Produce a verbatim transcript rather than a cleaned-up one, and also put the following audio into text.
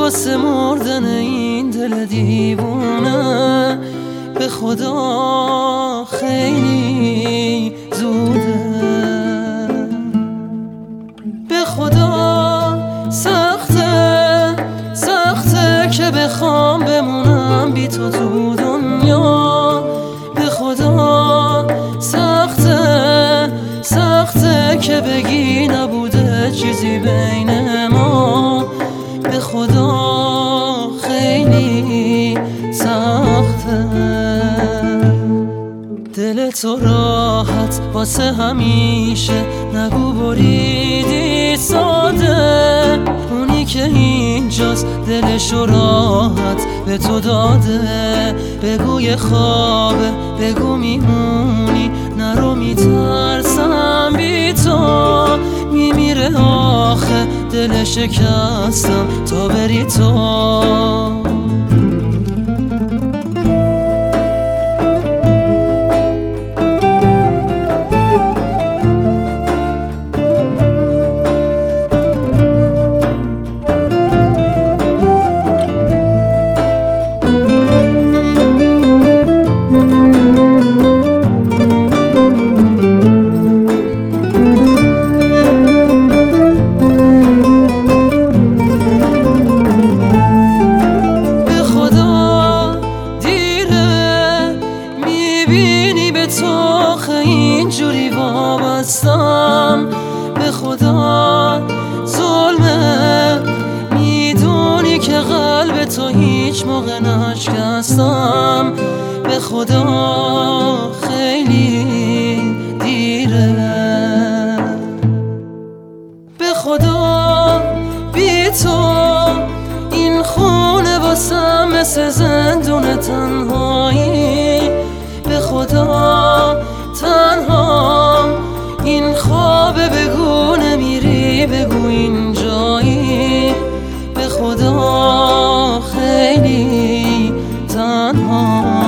واسه مردن این دل دیوونه به خدا خیلی زوده. به خدا سخته سخته که بخوام بمونم بی تو تو دنیا. به خدا سخته سخته که بگی نبوده چیزی بین ما. به خدا خیلی سخته. دل تو راحت واسه همیشه نگو بریدی ساده. اونی که اینجاست دلشو راحت به تو داده. بگو یه خوابه بگو میمونی نرو میترسم بی تو. میمیره آخه دل شکستم تا بری تو. اینجوری وابستم به خدا ظلمه. میدونی که قلب تو هیچ موقع نشکستم. به خدا خیلی دیره. به خدا بی تو این خونه واسم مثل زندون تنهایی. به خدا تنهام این خوابه بگو نمیری بگو اینجایی. به خدا خیلی تنهام.